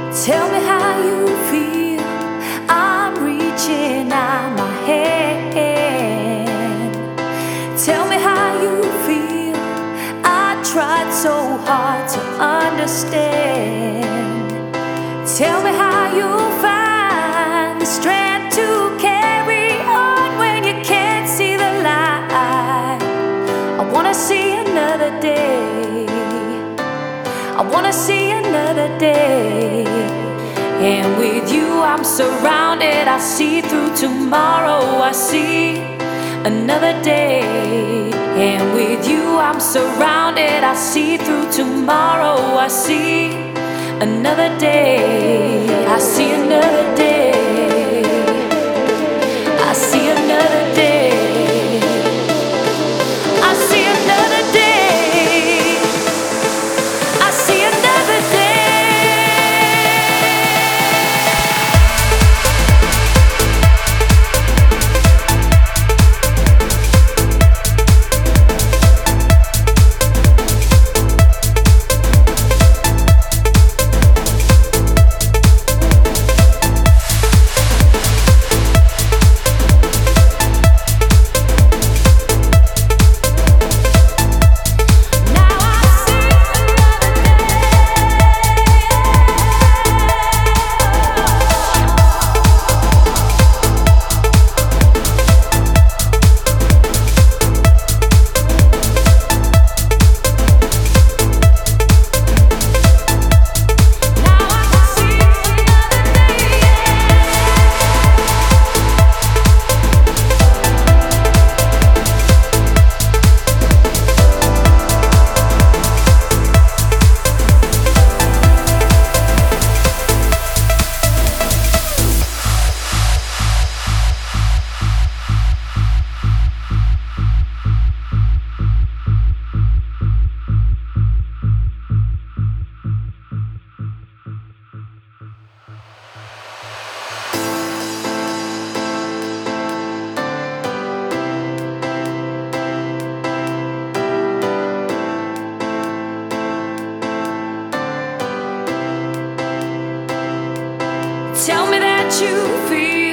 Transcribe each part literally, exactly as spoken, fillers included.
Tell me how you feel. I'm reaching out my hand. Tell me how you feel. I tried so hard to understand. Tell me how you find the strength to carry on when you can't see the light. I wanna see another day. I wanna see another day. And with you I'm surrounded. I see through tomorrow. I see another day. And with you I'm surrounded. I see through tomorrow. I see another day. I see another day. I see another day. I see another day. I see another day. Tell me that you feel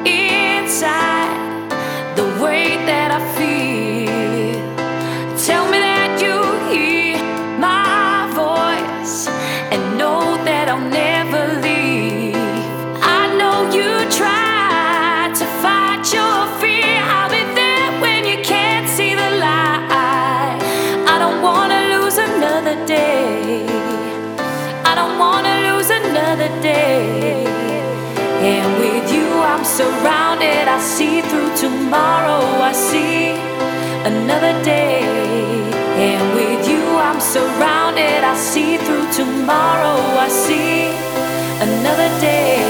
inside the way that I feel. Tell me that you hear my voice and know that I'll never leave. I know you try to fight your fear. I'll be there when you can't see the light. I don't wanna lose another day. I don't wanna lose another day. And with you I'm surrounded. I see through tomorrow. I see another day. And with you I'm surrounded. I see through tomorrow. I see another day.